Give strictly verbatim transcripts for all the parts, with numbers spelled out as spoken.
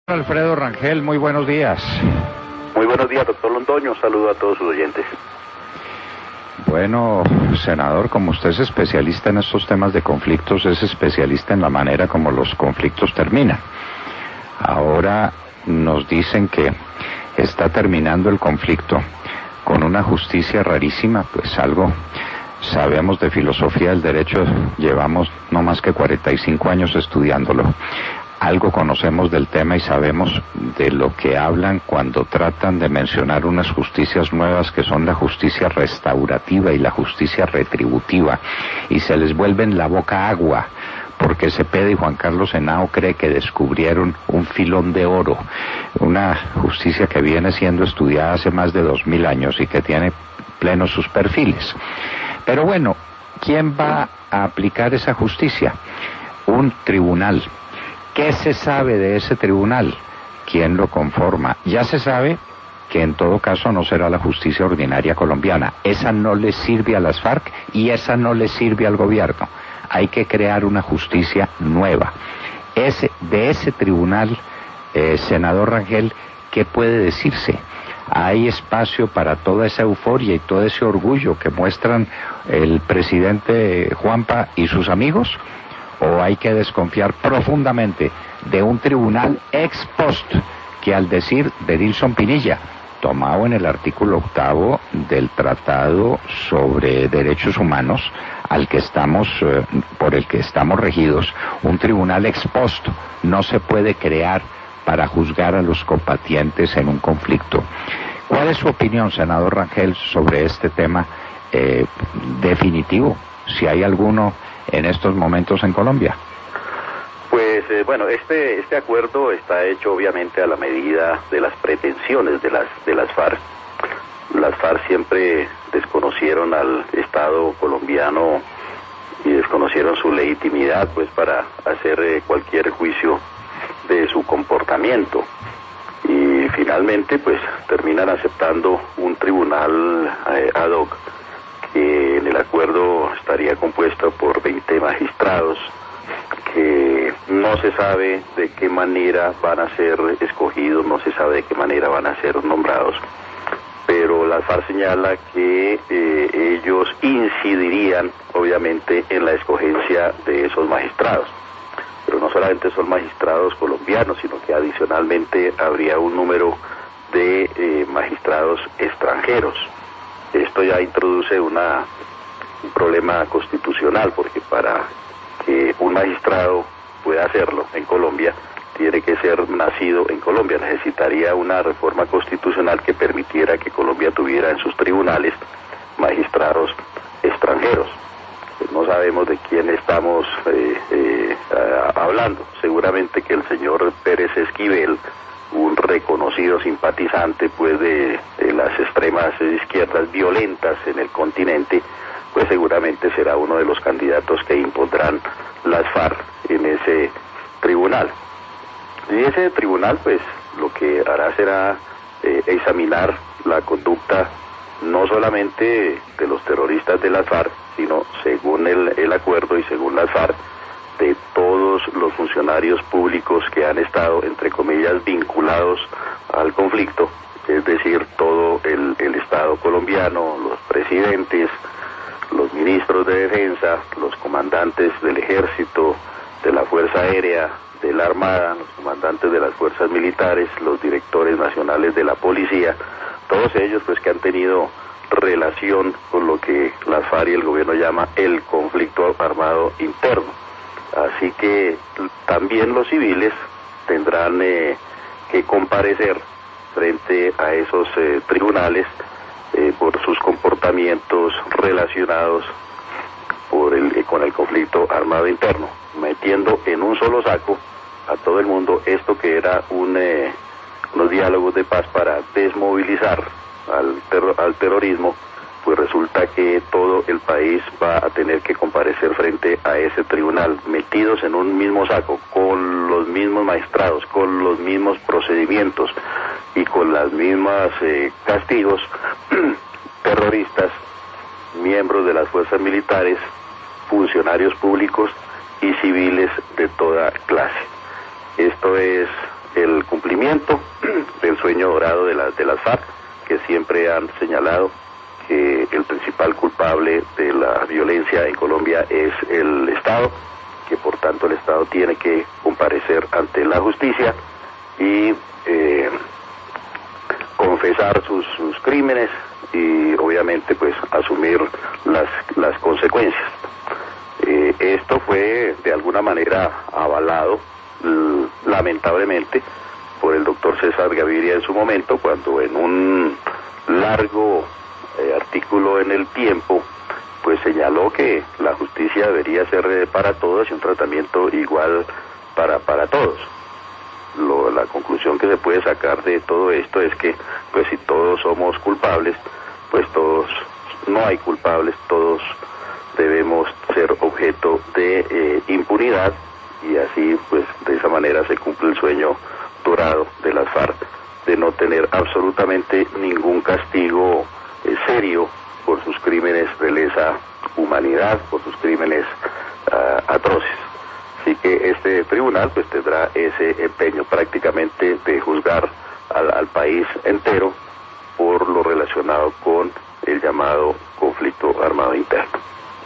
Alfredo Rangel, muy buenos días. Muy buenos días, doctor Londoño. Saludo a todos sus oyentes. Bueno, senador, como usted es especialista en estos temas de conflictos, es especialista en la manera como los conflictos terminan. Ahora nos dicen que está terminando el conflicto con una justicia rarísima, pues algo sabemos de filosofía del derecho, llevamos no más que cuarenta y cinco años estudiándolo. Algo conocemos del tema y sabemos de lo que hablan cuando tratan de mencionar unas justicias nuevas que son la justicia restaurativa y la justicia retributiva, y se les vuelve en la boca agua, porque Cepeda y Juan Carlos Henao cree que descubrieron un filón de oro, una justicia que viene siendo estudiada hace más de dos mil años y que tiene plenos sus perfiles. Pero bueno, ¿quién va a aplicar esa justicia? Un tribunal. ¿Qué se sabe de ese tribunal? ¿Quién lo conforma? Ya se sabe que en todo caso no será la justicia ordinaria colombiana. Esa no le sirve a las FARC y esa no le sirve al gobierno. Hay que crear una justicia nueva. Ese, de ese tribunal, eh, senador Rangel, ¿qué puede decirse? ¿Hay espacio para toda esa euforia y todo ese orgullo que muestran el presidente Juanpa y sus amigos? ¿O hay que desconfiar profundamente de un tribunal ex post que, al decir de Dilson Pinilla, tomado en el artículo octavo del Tratado sobre Derechos Humanos, al que estamos, eh, por el que estamos regidos, un tribunal ex post no se puede crear para juzgar a los combatientes en un conflicto? ¿Cuál es su opinión, senador Rangel, sobre este tema eh, definitivo, si hay alguno en estos momentos en Colombia? Pues eh, bueno, este este acuerdo está hecho obviamente a la medida de las pretensiones de las de las FARC. Las FARC siempre desconocieron al Estado colombiano y desconocieron su legitimidad, pues, para hacer eh, cualquier juicio de su comportamiento, y finalmente pues terminan aceptando un tribunal eh, ad hoc que en el acuerdo estaría compuesto por veinte magistrados, que no se sabe de qué manera van a ser escogidos, no se sabe de qué manera van a ser nombrados, pero la FARC señala que eh, ellos incidirían obviamente en la escogencia de esos magistrados. Pero no solamente son magistrados colombianos, sino que adicionalmente habría un número de eh, magistrados extranjeros. Esto ya introduce una, un problema constitucional, porque para que un magistrado pueda hacerlo en Colombia, tiene que ser nacido en Colombia. Necesitaría una reforma constitucional que permitiera que Colombia tuviera en sus tribunales magistrados extranjeros. Pues no sabemos de quién estamos eh, eh, hablando. Seguramente que el señor Pérez Esquivel, un reconocido simpatizante pues de, de las extremas izquierdas violentas en el continente, pues seguramente será uno de los candidatos que impondrán las FARC en ese tribunal. Y ese tribunal pues lo que hará será eh, examinar la conducta no solamente de los terroristas de las FARC, sino, según el, el acuerdo y según las FARC, de todos los funcionarios públicos que han estado, entre comillas, vinculados al conflicto, es decir, todo el, el Estado colombiano, los presidentes, los ministros de defensa, los comandantes del ejército, de la Fuerza Aérea, de la Armada, los comandantes de las fuerzas militares, los directores nacionales de la policía, todos ellos pues que han tenido relación con lo que las FARC y el gobierno llama el conflicto armado interno. Así que también los civiles tendrán eh, que comparecer frente a esos eh, tribunales eh, por sus comportamientos relacionados por el, eh, con el conflicto armado interno, metiendo en un solo saco a todo el mundo esto que era un, eh, unos diálogos de paz para desmovilizar al, terro, al terrorismo. Pues resulta que todo el país va a tener que comparecer frente a ese tribunal, metidos en un mismo saco, con los mismos magistrados, con los mismos procedimientos y con las mismas eh, castigos, terroristas, miembros de las fuerzas militares, funcionarios públicos y civiles de toda clase. Esto es el cumplimiento cumplimiento del sueño dorado de, la, de las FARC, que siempre han señalado que el principal culpable de la violencia en Colombia es el Estado, que por tanto el Estado tiene que comparecer ante la justicia y eh, confesar sus, sus crímenes y obviamente pues asumir las, las consecuencias. Eh, esto fue de alguna manera avalado l- lamentablemente por el doctor César Gaviria en su momento, cuando en un largo eh, artículo en El Tiempo pues señaló que la justicia debería ser eh, para todos y un tratamiento igual para, para todos. Lo, la conclusión que se puede sacar de todo esto es que pues si todos somos culpables, pues todos, no hay culpables, todos debemos ser objeto de eh, impunidad, y así pues de esa manera se cumple el sueño dorado de las FARC de no tener absolutamente ningún castigo eh, serio por sus crímenes de lesa humanidad, por sus crímenes uh, atroces. Así que este tribunal pues tendrá ese empeño prácticamente de juzgar al, al país entero por lo relacionado con el llamado conflicto armado interno.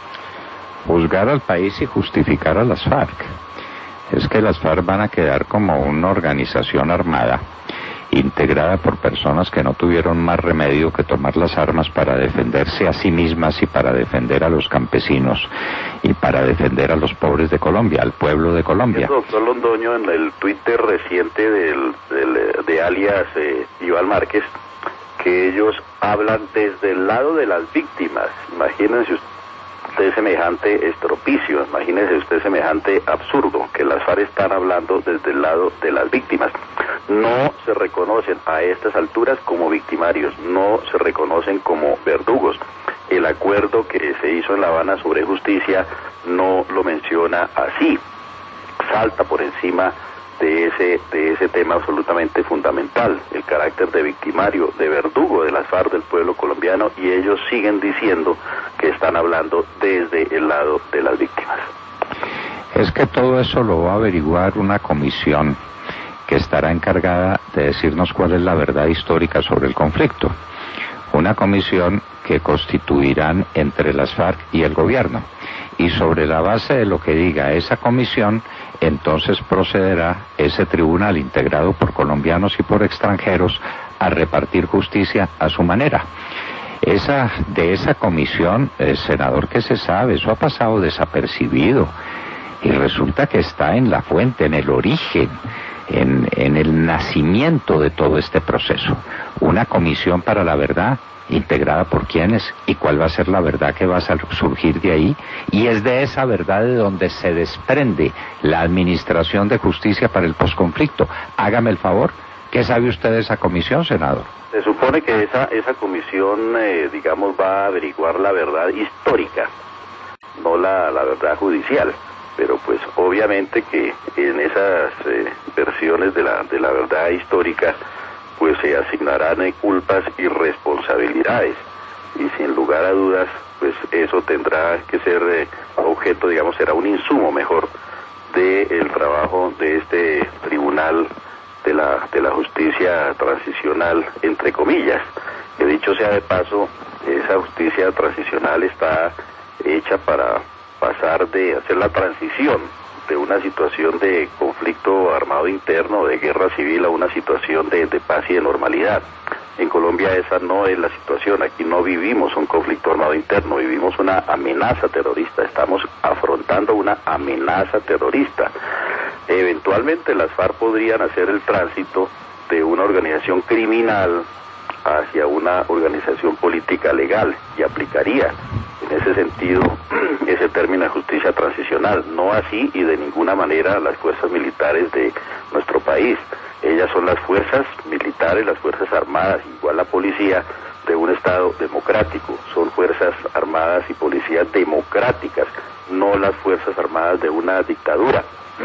Juzgar al país y justificar a las FARC. Es que las FARC van a quedar como una organización armada, integrada por personas que no tuvieron más remedio que tomar las armas para defenderse a sí mismas y para defender a los campesinos y para defender a los pobres de Colombia, al pueblo de Colombia. El doctor Londoño, en el Twitter reciente del, del, de alias eh, Iván Márquez, que ellos hablan desde el lado de las víctimas. Imagínense usted semejante estropicio, imagínense usted semejante absurdo, que las FARC están hablando desde el lado de las víctimas. No se reconocen a estas alturas como victimarios, no se reconocen como verdugos. El acuerdo que se hizo en La Habana sobre justicia no lo menciona así, salta por encima de ese, de ese tema absolutamente fundamental, el carácter de victimario, de verdugo de las FARC del pueblo colombiano, y ellos siguen diciendo que están hablando desde el lado de las víctimas. Es que todo eso lo va a averiguar una comisión que estará encargada de decirnos cuál es la verdad histórica sobre el conflicto. Una comisión que constituirán entre las FARC y el gobierno. Y sobre la base de lo que diga esa comisión, entonces procederá ese tribunal integrado por colombianos y por extranjeros a repartir justicia a su manera. Esa, de esa comisión, el senador, que se sabe, eso ha pasado desapercibido. Y resulta que está en la fuente, en el origen, en, en el nacimiento de todo este proceso. Una comisión para la verdad, integrada por quiénes y cuál va a ser la verdad que va a surgir de ahí, y es de esa verdad de donde se desprende la administración de justicia para el posconflicto. Hágame el favor, ¿qué sabe usted de esa comisión, senador? Se supone que esa, esa comisión, eh, digamos, va a averiguar la verdad histórica, no la, la verdad judicial. Pero pues obviamente que en esas eh, versiones de la, de la verdad histórica pues se asignarán eh, culpas y responsabilidades, y sin lugar a dudas pues eso tendrá que ser eh, objeto, digamos, será un insumo mejor del trabajo de este tribunal de la, de la justicia transicional, entre comillas. Que dicho sea de paso, esa justicia transicional está hecha para pasar de hacer la transición de una situación de conflicto armado interno, de guerra civil, a una situación de, de paz y de normalidad. En Colombia esa no es la situación. Aquí no vivimos un conflicto armado interno, vivimos una amenaza terrorista, estamos afrontando una amenaza terrorista. Eventualmente las FARC podrían hacer el tránsito de una organización criminal hacia una organización política legal, y aplicaría en ese sentido ese término de justicia transicional. No así y de ninguna manera las fuerzas militares de nuestro país. Ellas son las fuerzas militares, las fuerzas armadas, igual la policía de un Estado democrático. Son fuerzas armadas y policías democráticas, no las fuerzas armadas de una dictadura.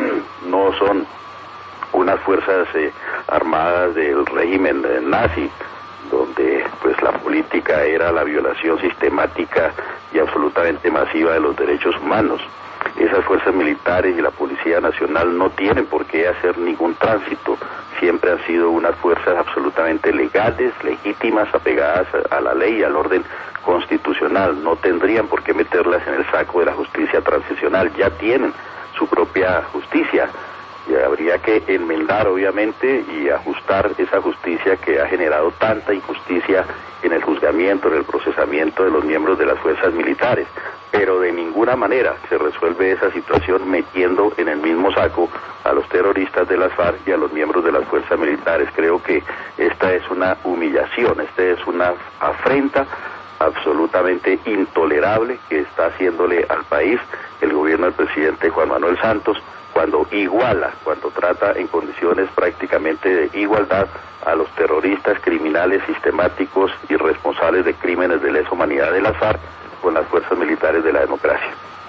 No son unas fuerzas eh, armadas del régimen eh, nazi, donde pues la política era la violación sistemática y absolutamente masiva de los derechos humanos. Esas fuerzas militares y la Policía Nacional no tienen por qué hacer ningún tránsito, siempre han sido unas fuerzas absolutamente legales, legítimas, apegadas a la ley y al orden constitucional. No tendrían por qué meterlas en el saco de la justicia transicional, ya tienen su propia justicia. Y habría que enmendar, obviamente, y ajustar esa justicia que ha generado tanta injusticia en el juzgamiento, en el procesamiento de los miembros de las fuerzas militares. Pero de ninguna manera se resuelve esa situación metiendo en el mismo saco a los terroristas de las FARC y a los miembros de las fuerzas militares. Creo que esta es una humillación, esta es una afrenta absolutamente intolerable que está haciéndole al país el gobierno del presidente Juan Manuel Santos, cuando iguala, cuando trata en condiciones prácticamente de igualdad a los terroristas, criminales, sistemáticos y responsables de crímenes de lesa humanidad de las FARC con las fuerzas militares de la democracia.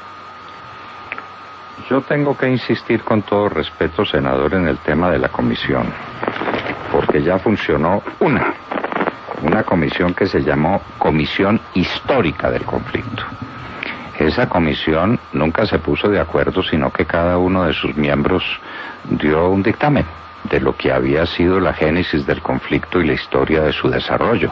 Yo tengo que insistir con todo respeto, senador, en el tema de la comisión, porque ya funcionó una, una comisión que se llamó Comisión Histórica del Conflicto. Esa comisión nunca se puso de acuerdo, sino que cada uno de sus miembros dio un dictamen de lo que había sido la génesis del conflicto y la historia de su desarrollo.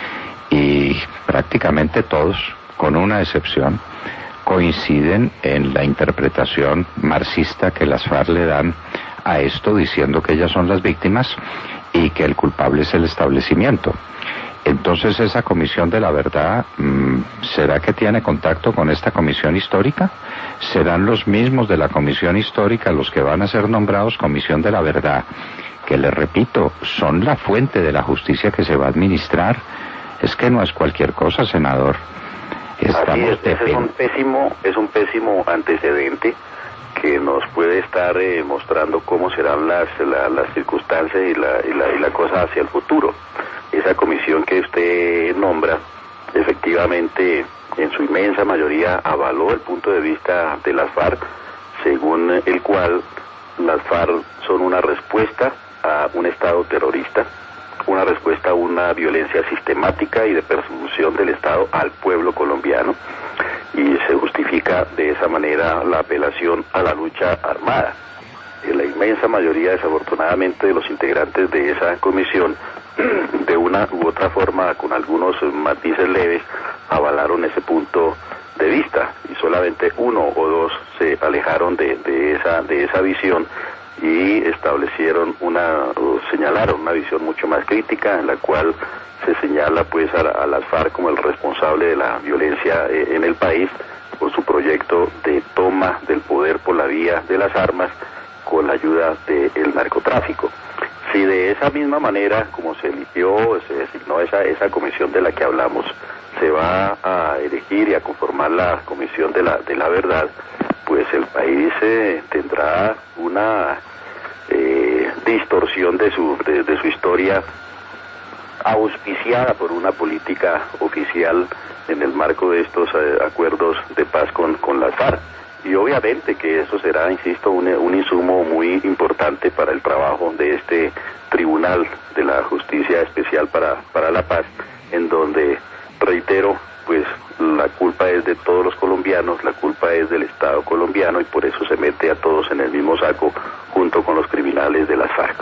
Y prácticamente todos, con una excepción, coinciden en la interpretación marxista que las FARC le dan a esto, diciendo que ellas son las víctimas y que el culpable es el establecimiento. Entonces, esa comisión de la verdad, ¿será que tiene contacto con esta comisión histórica? ¿Serán los mismos de la comisión histórica los que van a ser nombrados comisión de la verdad? Que les repito, son la fuente de la justicia que se va a administrar. Es que no es cualquier cosa, senador. Estamos Así es, ese es un pésimo, es un pésimo antecedente que nos puede estar eh, mostrando cómo serán las, la, las circunstancias y la, y, la, y la cosa hacia el futuro. Esa comisión que usted nombra, efectivamente, en su inmensa mayoría avaló el punto de vista de las FARC, según el cual las FARC son una respuesta a un Estado terrorista, una respuesta a una violencia sistemática y de persecución del Estado al pueblo colombiano, y se justifica de esa manera la apelación a la lucha armada. La inmensa mayoría, desafortunadamente, de los integrantes de esa comisión, de una u otra forma, con algunos matices leves, avalaron ese punto de vista, y solamente uno o dos se alejaron de, de esa de esa visión y establecieron una, o señalaron una visión mucho más crítica, en la cual se señala pues a, a las FARC como el responsable de la violencia eh, en el país, por su proyecto de toma del poder por la vía de las armas, con la ayuda del narcotráfico. Si de esa misma manera, como se eligió, se designó esa, esa comisión de la que hablamos, se va a elegir y a conformar la comisión de la, de la verdad, pues el país eh, tendrá una eh, distorsión de su, de, de su historia, auspiciada por una política oficial en el marco de estos eh, acuerdos de paz con, con las FARC. Y obviamente que eso será, insisto, un, un insumo muy importante para el trabajo de este Tribunal de la Justicia Especial para, para la Paz, en donde, reitero, pues la culpa es de todos los colombianos, la culpa es del Estado colombiano, y por eso se mete a todos en el mismo saco junto con los criminales de las FARC.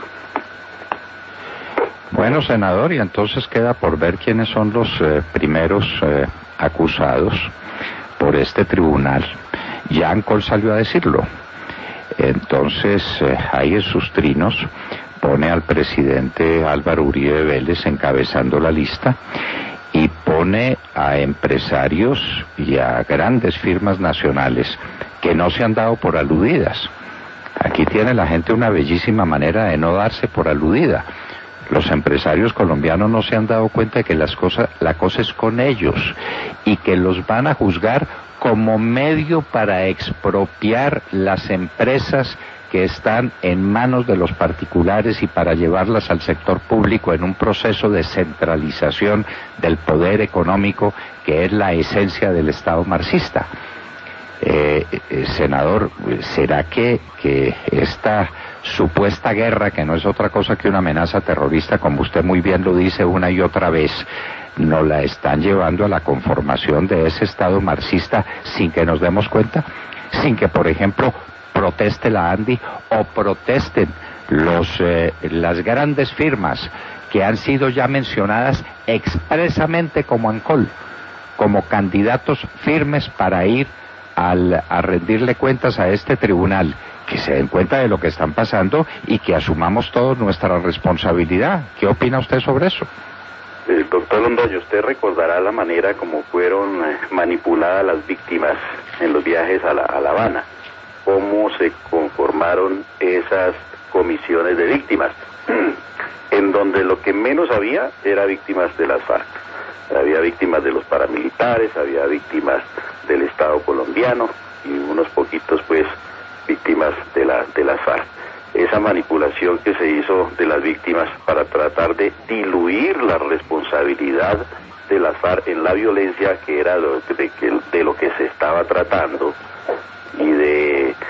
Bueno, senador, y entonces queda por ver quiénes son los eh, primeros eh, acusados por este tribunal. Jan Kohl salió a decirlo. Entonces, eh, ahí en sus trinos pone al presidente Álvaro Uribe Vélez encabezando la lista y pone a empresarios y a grandes firmas nacionales que no se han dado por aludidas. Aquí tiene la gente una bellísima manera de no darse por aludida. Los empresarios colombianos no se han dado cuenta de que las cosas, la cosa es con ellos y que los van a juzgar como medio para expropiar las empresas que están en manos de los particulares y para llevarlas al sector público en un proceso de centralización del poder económico que es la esencia del Estado marxista. Eh, eh, senador, ¿será que, que esta supuesta guerra, que no es otra cosa que una amenaza terrorista, como usted muy bien lo dice una y otra vez, nos la están llevando a la conformación de ese Estado marxista sin que nos demos cuenta? Sin que, por ejemplo, proteste la ANDI o protesten los, eh, las grandes firmas que han sido ya mencionadas expresamente como ANCOL, como candidatos firmes para ir al, a rendirle cuentas a este tribunal, que se den cuenta de lo que están pasando y que asumamos todos nuestra responsabilidad. ¿Qué opina usted sobre eso? Eh, doctor Londoño, usted recordará la manera como fueron eh, manipuladas las víctimas en los viajes a La, a La Habana, cómo se conformaron esas comisiones de víctimas, en donde lo que menos había era víctimas de las FARC. Había víctimas de los paramilitares, había víctimas del Estado colombiano y unos poquitos, pues, víctimas de la de las FARC. Esa manipulación que se hizo de las víctimas para tratar de diluir la responsabilidad de las FARC en la violencia, que era lo, de, de lo que se estaba tratando, y de eh,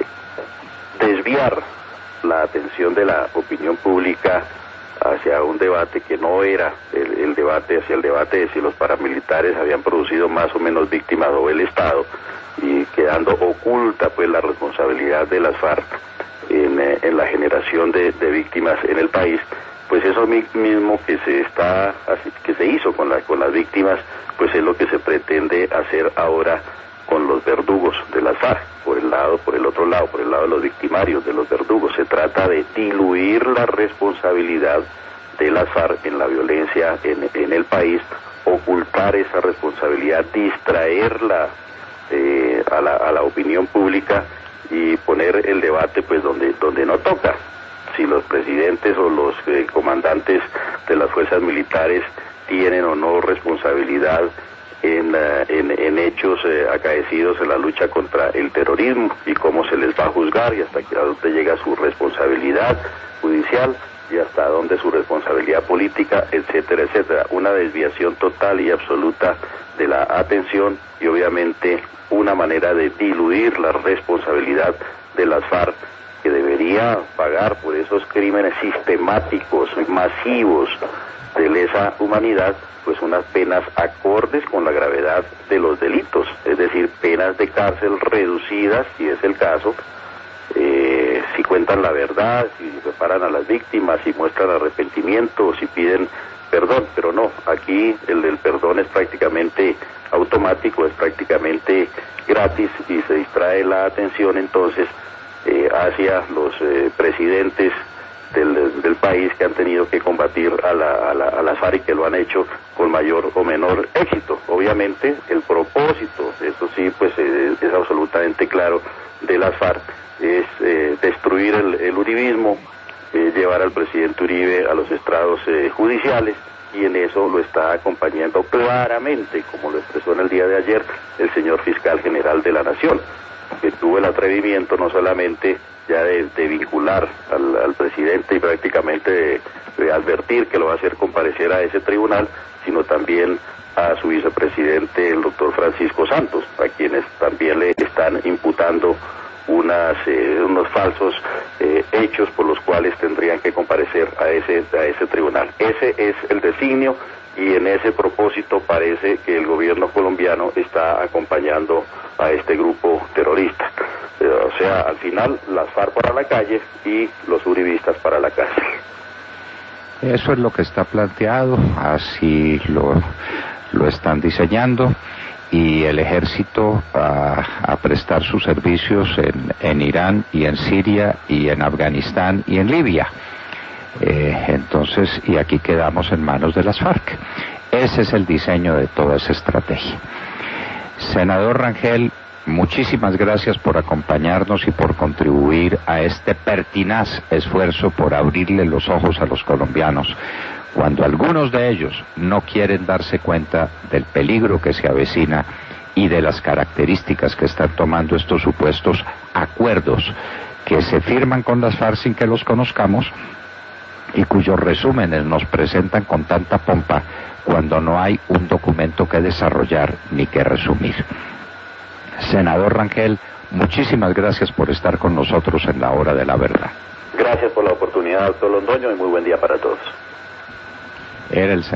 desviar la atención de la opinión pública hacia un debate que no era el, el debate, hacia el debate de si los paramilitares habían producido más o menos víctimas o el Estado, y quedando oculta pues la responsabilidad de las FARC en, eh, en la generación de, de víctimas en el país. Pues eso mismo que se está que se hizo con la con las víctimas, pues es lo que se pretende hacer ahora con los verdugos de las FARC, por el lado, por el otro lado, por el lado de los victimarios, de los verdugos. Se trata de diluir la responsabilidad de las FARC en la violencia en, en el país, ocultar esa responsabilidad, distraerla eh, a, la, a la opinión pública y poner el debate pues donde, donde no toca. Si los presidentes o los eh, comandantes de las fuerzas militares tienen o no responsabilidad En, uh, en, en hechos eh, acaecidos en la lucha contra el terrorismo, y cómo se les va a juzgar y hasta que, a dónde llega su responsabilidad judicial y hasta dónde su responsabilidad política, etcétera, etcétera. Una desviación total y absoluta de la atención, y obviamente una manera de diluir la responsabilidad de las FARC, que debería pagar por esos crímenes sistemáticos, masivos de lesa humanidad, pues unas penas acordes con la gravedad de los delitos, es decir, penas de cárcel reducidas, si es el caso, eh, si cuentan la verdad, si reparan a las víctimas, si muestran arrepentimiento, si piden perdón, pero no, aquí el del perdón es prácticamente automático, es prácticamente gratis, y se distrae la atención entonces eh, hacia los eh, presidentes Del, del país, que han tenido que combatir a la, a la, a las FARC, y que lo han hecho con mayor o menor éxito. Obviamente el propósito, eso sí, pues es, es absolutamente claro, de las FARC es eh, destruir el, el uribismo, eh, llevar al presidente Uribe a los estrados eh, judiciales, y en eso lo está acompañando claramente, como lo expresó en el día de ayer el señor fiscal general de la Nación, que tuvo el atrevimiento no solamente ya de, de vincular al, al presidente y prácticamente de, de advertir que lo va a hacer comparecer a ese tribunal, sino también a su vicepresidente, el doctor Francisco Santos, a quienes también le están imputando unas eh, unos falsos eh, hechos por los cuales tendrían que comparecer a ese a ese tribunal. Ese es el designio, y en ese propósito parece que el gobierno colombiano está acompañando a este grupo terrorista. Eh, o sea, al final, las FARC para la calle y los uribistas para la cárcel. Eso es lo que está planteado, así lo, lo están diseñando, y el ejército a, a prestar sus servicios en, en Irán y en Siria y en Afganistán y en Libia. Eh, entonces, y aquí quedamos en manos de las FARC. Ese es el diseño de toda esa estrategia. Senador Rangel, muchísimas gracias por acompañarnos y por contribuir a este pertinaz esfuerzo por abrirle los ojos a los colombianos, cuando algunos de ellos no quieren darse cuenta del peligro que se avecina y de las características que están tomando estos supuestos acuerdos que se firman con las FARC sin que los conozcamos, y cuyos resúmenes nos presentan con tanta pompa cuando no hay un documento que desarrollar ni que resumir. Senador Rangel, muchísimas gracias por estar con nosotros en la hora de la verdad. Gracias por la oportunidad, doctor Londoño, y muy buen día para todos. Era el